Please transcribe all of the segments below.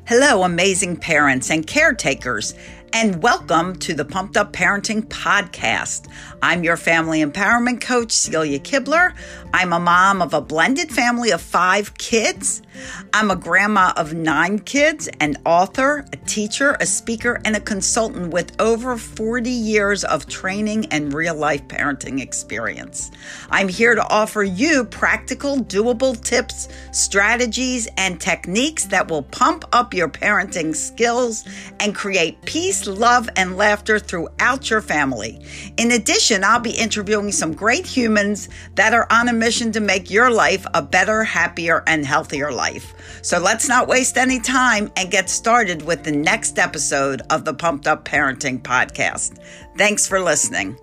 Hello, amazing parents and caretakers, and welcome to the Pumped Up Parenting Podcast. I'm your family empowerment coach, Celia Kibler. I'm a mom of a blended family of 5 kids. I'm a grandma of 9 kids, an author, a teacher, a speaker, and a consultant with over 40 years of training and real-life parenting experience. I'm here to offer you practical, doable tips, strategies, and techniques that will pump up your parenting skills and create peace, love, and laughter throughout your family. In addition, I'll be interviewing some great humans that are on a mission to make your life a better, happier, and healthier life. So let's not waste any time and get started with the next episode of the Pumped Up Parenting Podcast. Thanks for listening.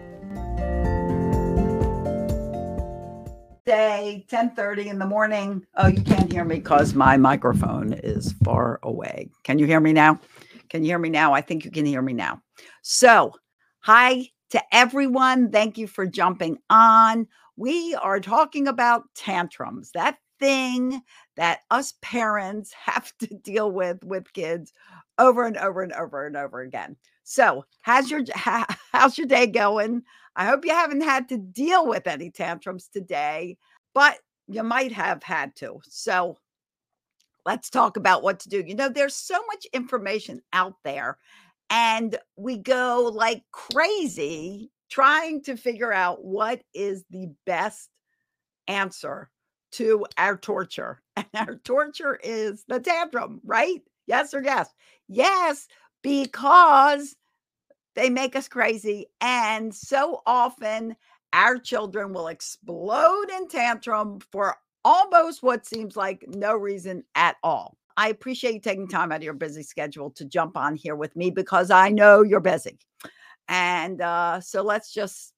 Day 10:30 in the morning. Oh, you can't hear me because my microphone is far away. Can you hear me now? Can you hear me now? I think you can hear me now. So, hi to everyone. Thank you for jumping on. We are talking about tantrums, that thing that us parents have to deal with kids over and over and over and over again. So, how's your day going? I hope you haven't had to deal with any tantrums today, but you might have had to. So let's talk about what to do. You know, there's so much information out there, and we go like crazy trying to figure out what is the best answer to our torture. And our torture is the tantrum, right? Yes or yes? Yes, because they make us crazy. And so often our children will explode in tantrum for almost what seems like no reason at all. I appreciate you taking time out of your busy schedule to jump on here with me because I know you're busy. And so let's just,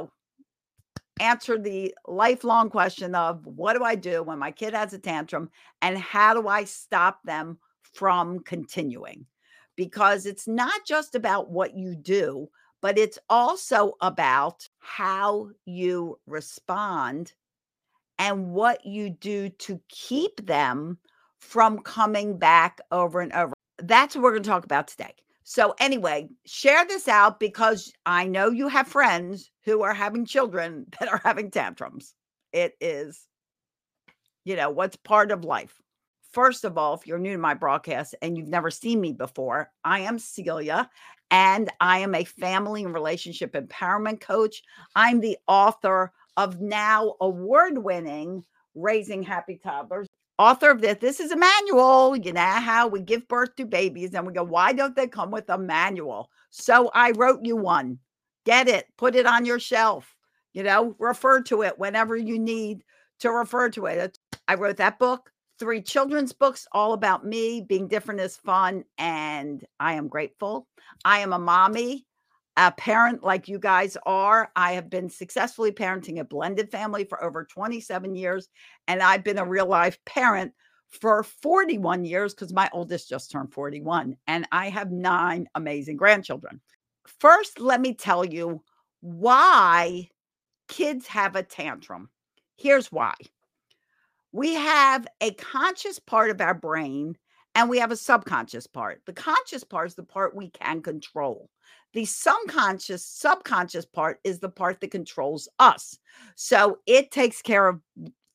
answer the lifelong question of what do I do when my kid has a tantrum and how do I stop them from continuing? Because it's not just about what you do, but it's also about how you respond and what you do to keep them from coming back over and over. That's what we're going to talk about today. So anyway, share this out because I know you have friends who are having children that are having tantrums. It is, what's part of life. First of all, if you're new to my broadcast and you've never seen me before, I am Celia, and I am a family and relationship empowerment coach. I'm the author of now award-winning Raising Happy Toddlers. Author of this. This is a manual. You know how we give birth to babies and we go, why don't they come with a manual? So I wrote you one. Get it. Put it on your shelf. Refer to it whenever you need to refer to it. I wrote that book. 3 children's books all about me. Being different is fun, and I am grateful. I am a mommy, a parent like you guys are. I have been successfully parenting a blended family for over 27 years, and I've been a real life parent for 41 years because my oldest just turned 41, and I have 9 amazing grandchildren. First, let me tell you why kids have a tantrum. Here's why. We have a conscious part of our brain and we have a subconscious part. The conscious part is the part we can control. The subconscious part is the part that controls us. So it takes care of,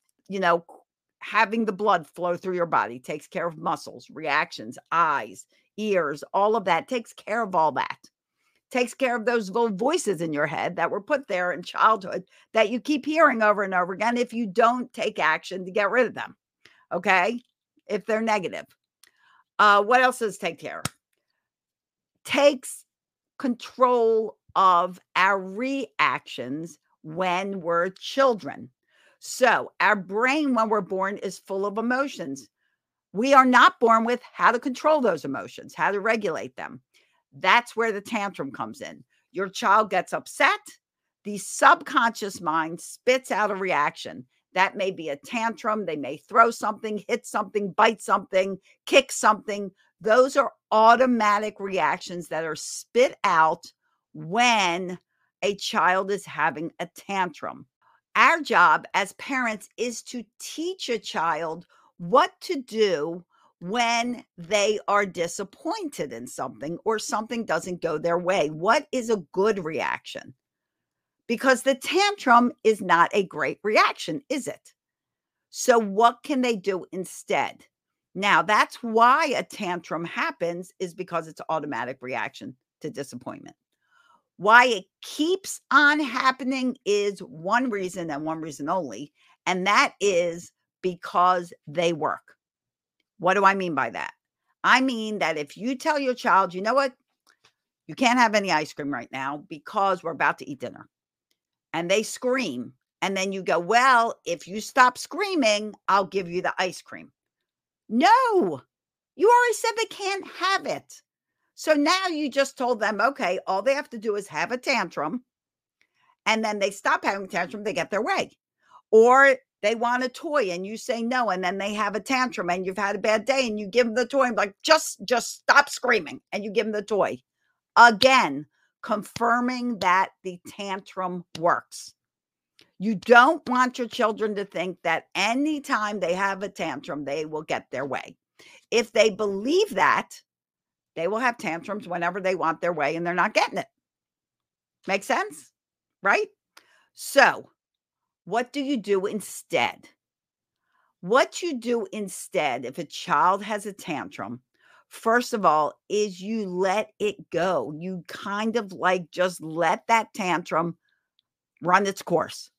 having the blood flow through your body, takes care of muscles, reactions, eyes, ears, all of that, takes care of all that. Takes care of those little voices in your head that were put there in childhood that you keep hearing over and over again if you don't take action to get rid of them, okay? If they're negative. What else does it take care of? Takes control of our reactions when we're children. So our brain when we're born is full of emotions. We are not born with how to control those emotions, how to regulate them. That's where the tantrum comes in. Your child gets upset. The subconscious mind spits out a reaction. That may be a tantrum. They may throw something, hit something, bite something, kick something. Those are automatic reactions that are spit out when a child is having a tantrum. Our job as parents is to teach a child what to do when they are disappointed in something or something doesn't go their way? What is a good reaction? Because the tantrum is not a great reaction, is it? So what can they do instead? Now, that's why a tantrum happens, is because it's an automatic reaction to disappointment. Why it keeps on happening is one reason and one reason only, and that is because they work. What do I mean by that? I mean that if you tell your child, you know what, you can't have any ice cream right now because we're about to eat dinner, and they scream, and then you go, well, if you stop screaming, I'll give you the ice cream. No, you already said they can't have it. So now you just told them, okay, all they have to do is have a tantrum, and then they stop having a tantrum, they get their way. Or they want a toy and you say no, and then they have a tantrum and you've had a bad day and you give them the toy and like, just stop screaming, and you give them the toy. Again, confirming that the tantrum works. You don't want your children to think that anytime they have a tantrum, they will get their way. If they believe that, they will have tantrums whenever they want their way and they're not getting it. Make sense? Right? So, what do you do instead? What you do instead, if a child has a tantrum, first of all, is you let it go. You kind of like just let that tantrum run its course.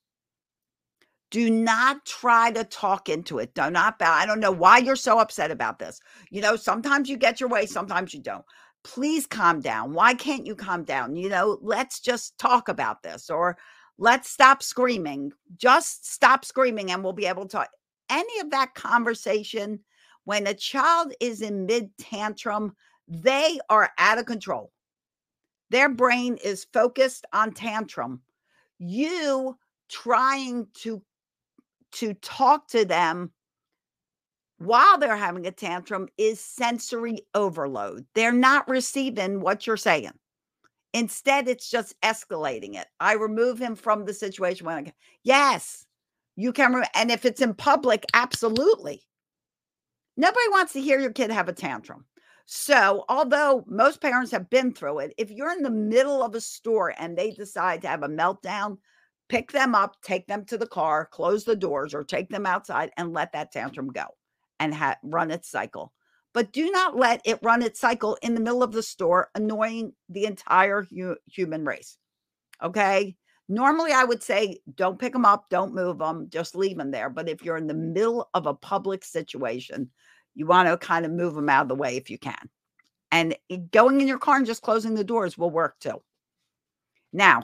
Do not try to talk into it. Do not bow. I don't know why you're so upset about this. You know, sometimes you get your way, sometimes you don't. Please calm down. Why can't you calm down? You know, let's just talk about this, or let's stop screaming. Just stop screaming and we'll be able to talk. Any of that conversation, when a child is in mid tantrum, they are out of control. Their brain is focused on tantrum. You trying to talk to them while they're having a tantrum is sensory overload. They're not receiving what you're saying. Instead, it's just escalating it. I remove him from the situation when yes, you can. And if it's in public, absolutely. Nobody wants to hear your kid have a tantrum. So, although most parents have been through it, if you're in the middle of a store and they decide to have a meltdown, pick them up, take them to the car, close the doors, or take them outside and let that tantrum go and run its cycle. But do not let it run its cycle in the middle of the store, annoying the entire human race. Okay? Normally, I would say don't pick them up, don't move them, just leave them there. But if you're in the middle of a public situation, you want to kind of move them out of the way if you can. And going in your car and just closing the doors will work too. Now,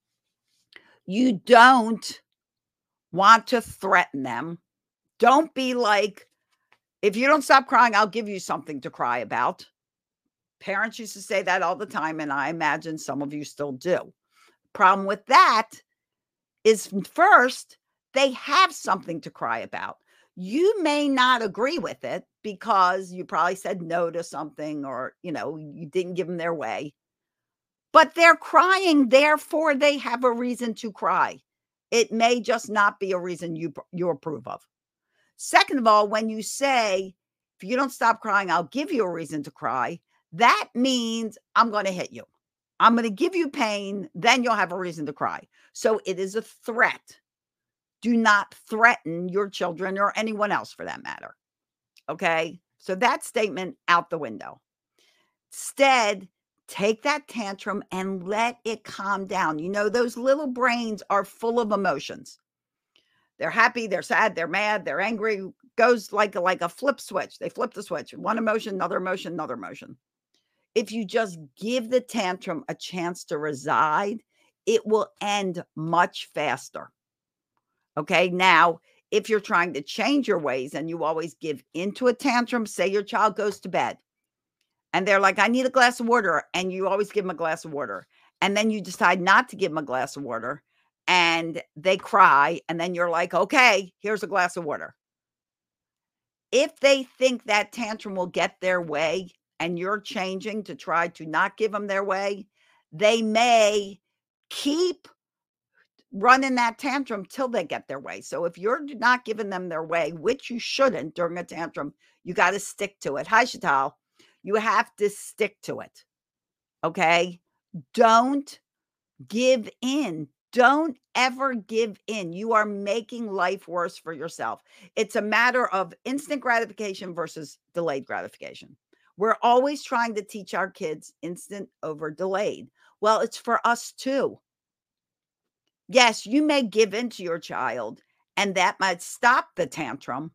you don't want to threaten them. Don't be like, if you don't stop crying, I'll give you something to cry about. Parents used to say that all the time, and I imagine some of you still do. Problem with that is, first, they have something to cry about. You may not agree with it because you probably said no to something, or, you know, you didn't give them their way. But they're crying, therefore they have a reason to cry. It may just not be a reason you approve of. Second of all, when you say, if you don't stop crying, I'll give you a reason to cry, that means I'm going to hit you. I'm going to give you pain, then you'll have a reason to cry. So it is a threat. Do not threaten your children or anyone else for that matter. Okay? So that statement out the window. Instead, take that tantrum and let it calm down. You know, those little brains are full of emotions. They're happy, they're sad, they're mad, they're angry. Goes like a flip switch. They flip the switch. One emotion, another emotion, another emotion. If you just give the tantrum a chance to reside, it will end much faster. Okay. Now, if you're trying to change your ways and you always give into a tantrum, say your child goes to bed and they're like, I need a glass of water. And you always give them a glass of water. And then you decide not to give them a glass of water and they cry. And then you're like, okay, here's a glass of water. If they think that tantrum will get their way and you're changing to try to not give them their way, they may keep running that tantrum till they get their way. So if you're not giving them their way, which you shouldn't during a tantrum, you got to stick to it. Hi, Chantal. You have to stick to it. Okay? Don't give in. Don't ever give in. You are making life worse for yourself. It's a matter of instant gratification versus delayed gratification. We're always trying to teach our kids instant over delayed. Well, it's for us too. Yes, you may give in to your child, and that might stop the tantrum,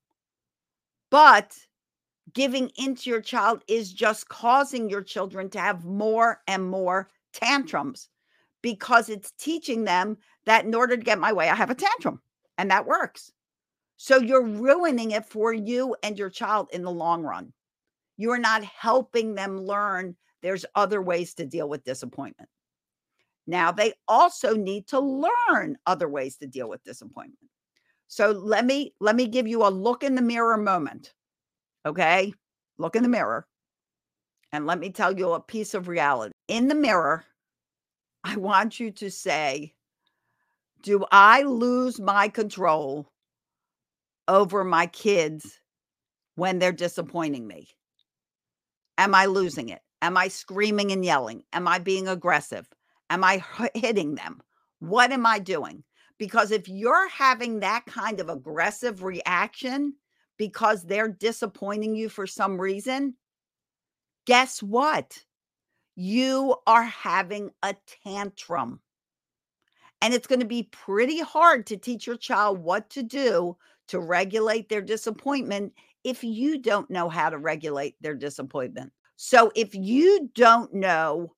but giving into your child is just causing your children to have more and more tantrums because it's teaching them that in order to get my way, I have a tantrum, and that works. So you're ruining it for you and your child in the long run. You're not helping them learn there's other ways to deal with disappointment. Now, they also need to learn other ways to deal with disappointment. So let me give you a look in the mirror moment. Okay? Look in the mirror. And let me tell you a piece of reality. In the mirror, I want you to say, do I lose my control over my kids when they're disappointing me? Am I losing it? Am I screaming and yelling? Am I being aggressive? Am I hitting them? What am I doing? Because if you're having that kind of aggressive reaction because they're disappointing you for some reason, guess what? You are having a tantrum. And it's going to be pretty hard to teach your child what to do to regulate their disappointment if you don't know how to regulate their disappointment. So if you don't know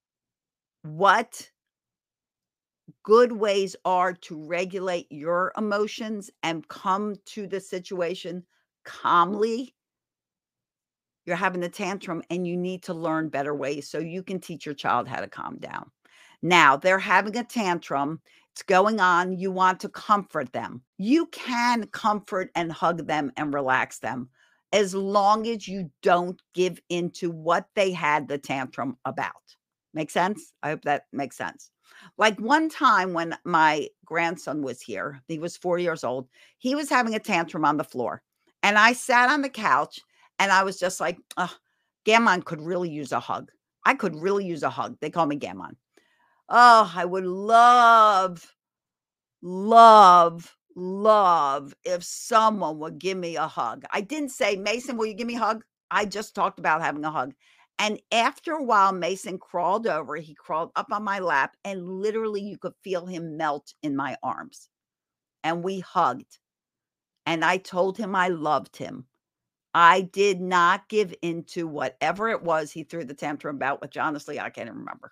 what good ways are to regulate your emotions and come to the situation calmly, you're having a tantrum and you need to learn better ways so you can teach your child how to calm down. Now, they're having a tantrum. It's going on. You want to comfort them. You can comfort and hug them and relax them as long as you don't give into what they had the tantrum about. Make sense? I hope that makes sense. Like one time when my grandson was here, he was 4 years old, he was having a tantrum on the floor. And I sat on the couch and I was just like, oh, Gammon could really use a hug. I could really use a hug. They call me Gammon. Oh, I would love, love, love if someone would give me a hug. I didn't say, Mason, will you give me a hug? I just talked about having a hug. And after a while, Mason crawled over. He crawled up on my lap, and literally you could feel him melt in my arms. And we hugged. And I told him I loved him. I did not give into whatever it was he threw the tantrum about, which honestly, I can't remember.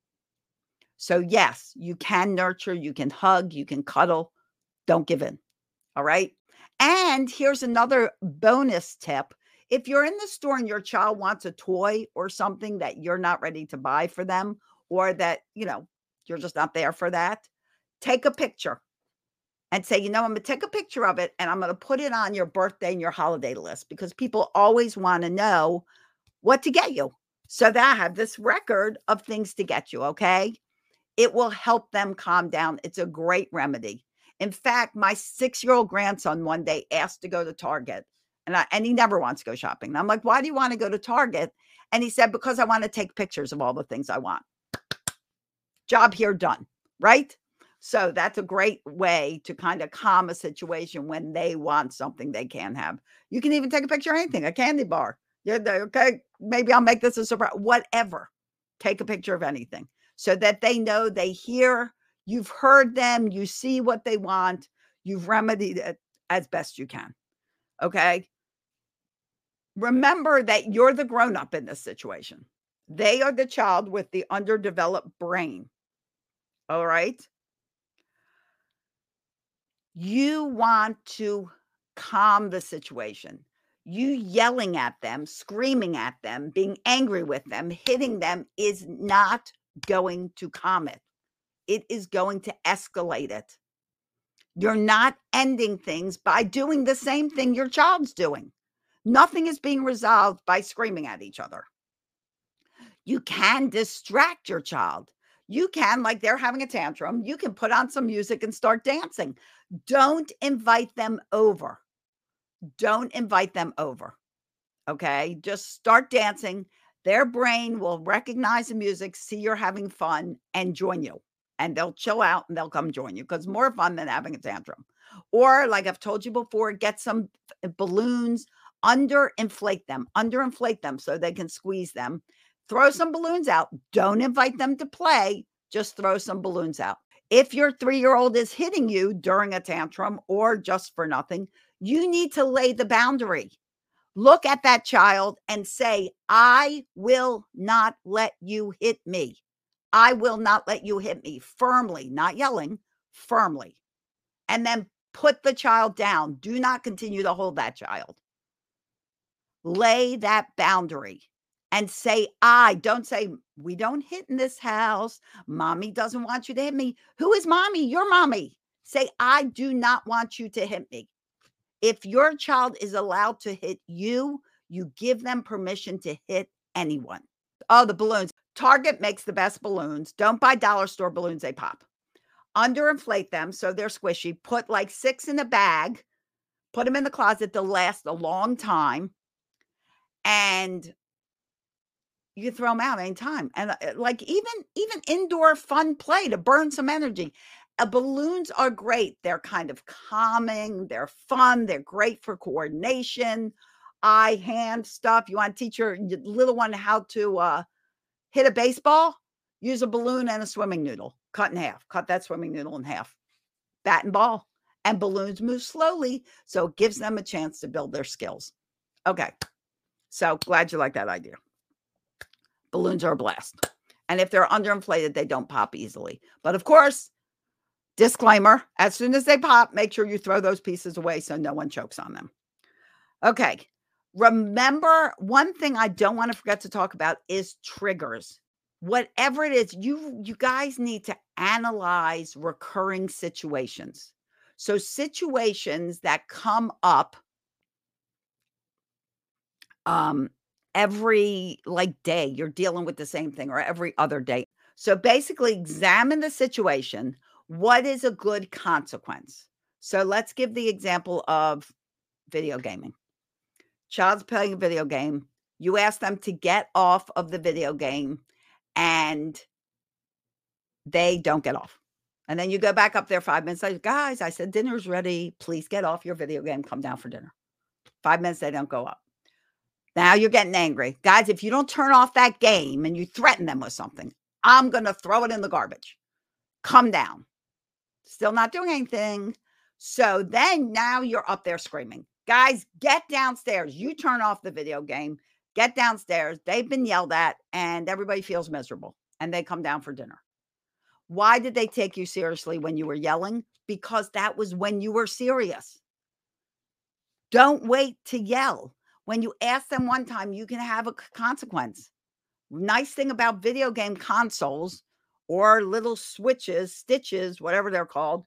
So yes, you can nurture, you can hug, you can cuddle. Don't give in. All right. And here's another bonus tip. If you're in the store and your child wants a toy or something that you're not ready to buy for them, or that, you're just not there for that, take a picture and say, I'm going to take a picture of it and I'm going to put it on your birthday and your holiday list because people always want to know what to get you. So that I have this record of things to get you. Okay. It will help them calm down. It's a great remedy. In fact, my 6-year-old grandson one day asked to go to Target, and he never wants to go shopping. And I'm like, why do you want to go to Target? And he said, because I want to take pictures of all the things I want. Job here done, right? So that's a great way to kind of calm a situation when they want something they can't have. You can even take a picture of anything, a candy bar. Yeah, okay, maybe I'll make this a surprise, whatever. Take a picture of anything so that they know, they hear, you've heard them, you see what they want, you've remedied it as best you can. Okay. Remember that you're the grown-up in this situation. They are the child with the underdeveloped brain. All right. You want to calm the situation. You yelling at them, screaming at them, being angry with them, hitting them is not going to calm it. It is going to escalate it. You're not ending things by doing the same thing your child's doing. Nothing is being resolved by screaming at each other. You can distract your child. You can, like they're having a tantrum, you can put on some music and start dancing. Don't invite them over. Don't invite them over. Okay. Just start dancing. Their brain will recognize the music, see you're having fun, and join you. And they'll chill out and they'll come join you because more fun than having a tantrum. Or, like I've told you before, get some balloons, underinflate them so they can squeeze them. Throw some balloons out. Don't invite them to play. Just throw some balloons out. If your 3-year-old is hitting you during a tantrum or just for nothing, you need to lay the boundary. Look at that child and say, I will not let you hit me. I will not let you hit me firmly, not yelling, firmly. And then put the child down. Do not continue to hold that child. Lay that boundary and say, don't say, we don't hit in this house. Mommy doesn't want you to hit me. Who is mommy? Your mommy. Say, I do not want you to hit me. If your child is allowed to hit you, you give them permission to hit anyone. Oh, the balloons. Target makes the best balloons. Don't buy dollar store balloons. They pop. Underinflate them so they're squishy. Put like 6 in a bag. Put them in the closet. They'll last a long time. And you can throw them out anytime. And like even indoor fun play to burn some energy. Balloons are great. They're kind of calming. They're fun. They're great for coordination, eye, hand stuff. You want to teach your little one how to hit a baseball? Use a balloon and a swimming noodle. Cut in half. Cut that swimming noodle in half. Bat and ball. And balloons move slowly, so it gives them a chance to build their skills. Okay. So glad you like that idea. Balloons are a blast. And if they're underinflated, they don't pop easily. But of course, disclaimer, as soon as they pop, make sure you throw those pieces away so no one chokes on them. Okay. Remember, one thing I don't want to forget to talk about is triggers. Whatever it is, you guys need to analyze recurring situations. So situations that come up every day, you're dealing with the same thing, or every other day. So basically examine the situation. What is a good consequence? So let's give the example of video gaming. Child's playing a video game. You ask them to get off of the video game and they don't get off. And then you go back up there 5 minutes later. Guys, I said, dinner's ready. Please get off your video game. Come down for dinner. 5 minutes, they don't go up. Now you're getting angry. Guys, if you don't turn off that game and you threaten them with something, I'm going to throw it in the garbage. Come down. Still not doing anything. So then now you're up there screaming. Guys, get downstairs. You turn off the video game. Get downstairs. They've been yelled at and everybody feels miserable. And they come down for dinner. Why did they take you seriously when you were yelling? Because that was when you were serious. Don't wait to yell. When you ask them one time, you can have a consequence. Nice thing about video game consoles or little switches, stitches, whatever they're called,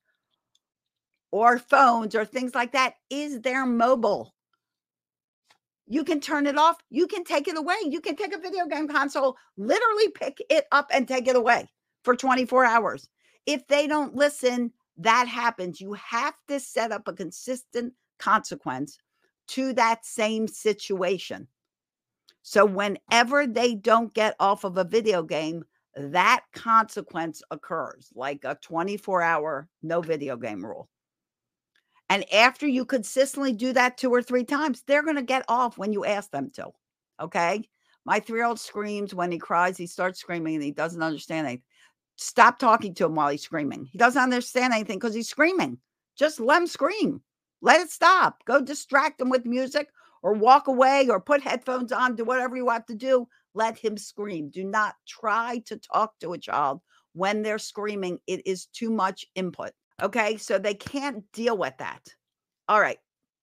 or phones or things like that, is they're mobile. You can turn it off. You can take it away. You can take a video game console, literally pick it up and take it away for 24 hours. If they don't listen, that happens. You have to set up a consistent consequence to that same situation. So whenever they don't get off of a video game, that consequence occurs, like a 24-hour no video game rule. And after you consistently do that 2 or 3 times, they're going to get off when you ask them to. Okay. My 3-year-old screams when he cries. He starts screaming and he doesn't understand anything. Stop talking to him while he's screaming. He doesn't understand anything because he's screaming. Just let him scream. Let it stop. Go distract him with music or walk away or put headphones on. Do whatever you want to do. Let him scream. Do not try to talk to a child when they're screaming. It is too much input. Okay, so they can't deal with that. All right.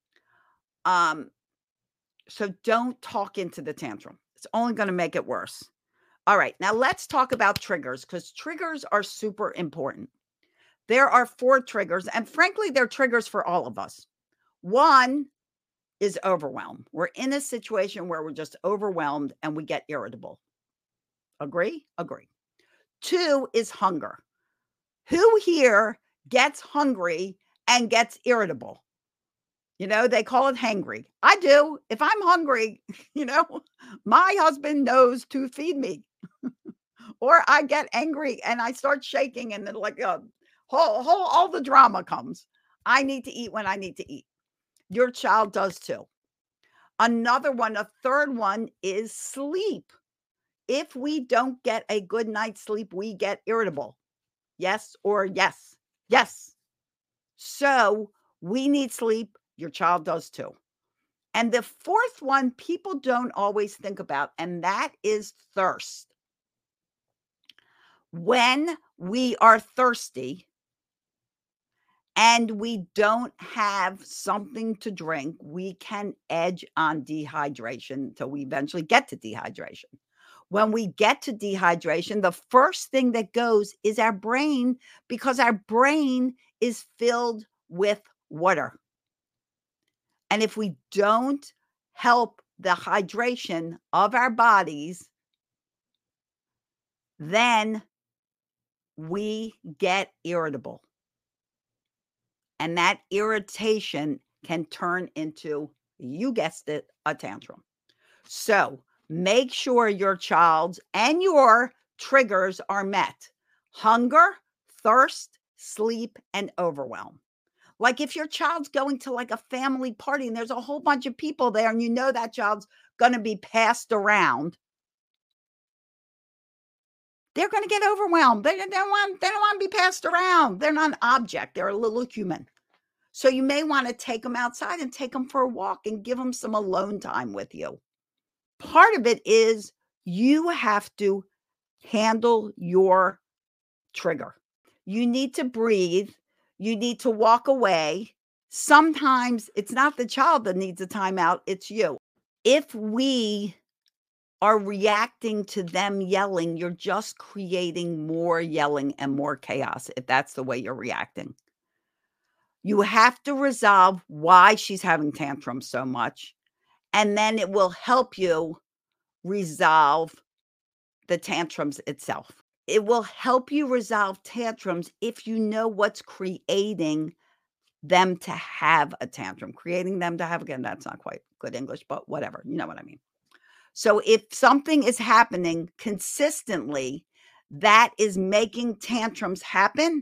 So don't talk into the tantrum. It's only going to make it worse. All right, now let's talk about triggers, because triggers are super important. There are 4 triggers, and frankly, they're triggers for all of us. One is overwhelm. We're in a situation where we're just overwhelmed and we get irritable. Agree? Agree. 2 is hunger. Who here gets hungry and gets irritable? They call it hangry. I do. If I'm hungry, my husband knows to feed me, or I get angry and I start shaking, and then all the drama comes. I need to eat when I need to eat. Your child does too. Another one, a third one is sleep. If we don't get a good night's sleep, we get irritable. Yes or yes? Yes. So we need sleep. Your child does too. And the fourth one people don't always think about, and that is thirst. When we are thirsty and we don't have something to drink, we can edge on dehydration until we eventually get to dehydration. When we get to dehydration, the first thing that goes is our brain, because our brain is filled with water. And if we don't help the hydration of our bodies, then we get irritable. And that irritation can turn into, you guessed it, a tantrum. So make sure your child's and your triggers are met: hunger, thirst, sleep, and overwhelm. Like if your child's going to like a family party and there's a whole bunch of people there and that child's going to be passed around, they're going to get overwhelmed. They don't want to be passed around. They're not an object. They're a little human. So you may want to take them outside and take them for a walk and give them some alone time with you. Part of it is you have to handle your trigger. You need to breathe. You need to walk away. Sometimes it's not the child that needs a timeout, it's you. If we are reacting to them yelling, you're just creating more yelling and more chaos if that's the way you're reacting. You have to resolve why she's having tantrums so much, and then it will help you resolve the tantrums itself. It will help you resolve tantrums if you know what's creating them to have a tantrum. Creating them to have, again, that's not quite good English, but whatever, you know what I mean. So if something is happening consistently that is making tantrums happen,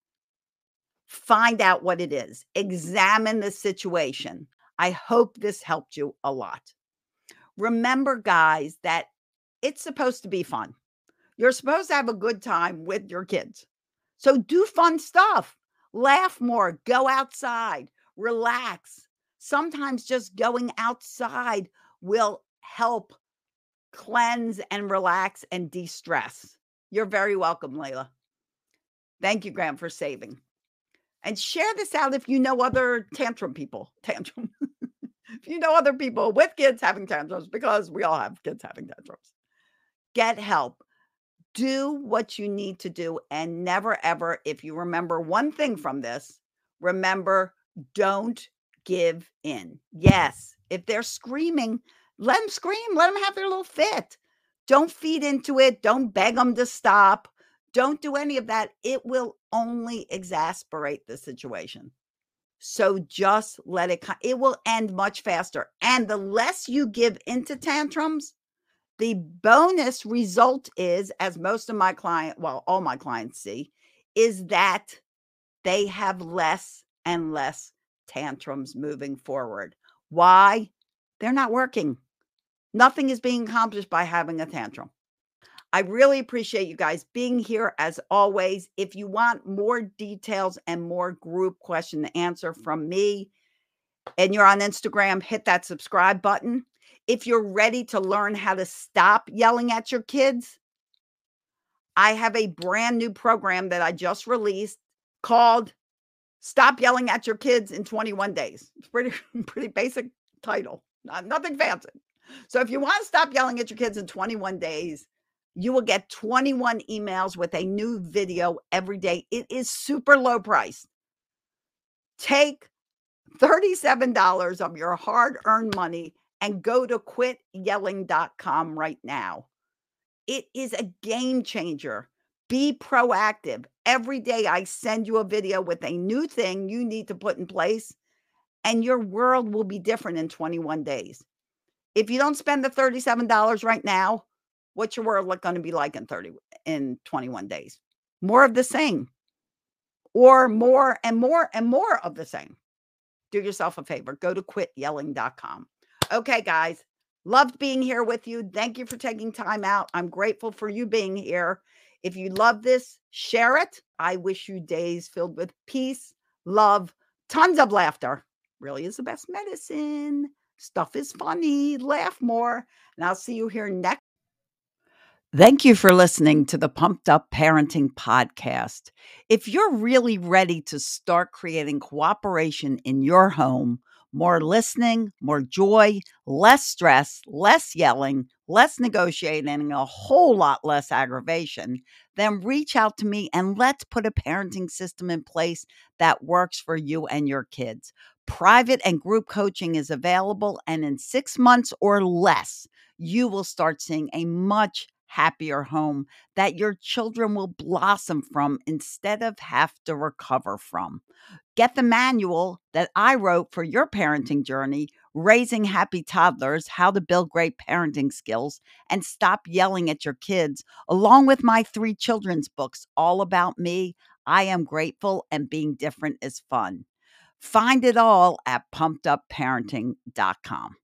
find out what it is. Examine the situation. I hope this helped you a lot. Remember, guys, that it's supposed to be fun. You're supposed to have a good time with your kids. So do fun stuff. Laugh more. Go outside. Relax. Sometimes just going outside will help cleanse and relax and de-stress. You're very welcome, Layla. Thank you, Graham, for saving. And share this out if you know other tantrum people. If you know other people with kids having tantrums, because we all have kids having tantrums. Get help. Do what you need to do, and never, ever, if you remember one thing from this, remember, don't give in. Yes, if they're screaming, let them scream. Let them have their little fit. Don't feed into it. Don't beg them to stop. Don't do any of that. It will only exasperate the situation. So just let it will end much faster. And the less you give into tantrums, the bonus result is, as most of my all my clients see, is that they have less and less tantrums moving forward. Why? They're not working. Nothing is being accomplished by having a tantrum. I really appreciate you guys being here as always. If you want more details and more group question and answer from me, and you're on Instagram, hit that subscribe button. If you're ready to learn how to stop yelling at your kids, I have a brand new program that I just released called Stop Yelling at Your Kids in 21 Days. It's pretty basic title, nothing fancy. So if you want to stop yelling at your kids in 21 days, you will get 21 emails with a new video every day. It is super low price. Take $37 of your hard-earned money and go to quityelling.com right now. It is a game changer. Be proactive. Every day I send you a video with a new thing you need to put in place, and your world will be different in 21 days. If you don't spend the $37 right now, what's your world going to be like in 21 days? More of the same, or more and more and more of the same. Do yourself a favor. Go to quityelling.com. Okay, guys. Loved being here with you. Thank you for taking time out. I'm grateful for you being here. If you love this, share it. I wish you days filled with peace, love, tons of laughter. Really is the best medicine. Stuff is funny. Laugh more. And I'll see you here next. Thank you for listening to the Pumped Up Parenting Podcast. If you're really ready to start creating cooperation in your home, more listening, more joy, less stress, less yelling, less negotiating, and a whole lot less aggravation, then reach out to me and let's put a parenting system in place that works for you and your kids. Private and group coaching is available, and in 6 months or less, you will start seeing a much happier home that your children will blossom from instead of have to recover from. Get the manual that I wrote for your parenting journey, Raising Happy Toddlers, How to Build Great Parenting Skills, and Stop Yelling at Your Kids, along with my 3 children's books, all about me. I am grateful, and being different is fun. Find it all at pumpedupparenting.com.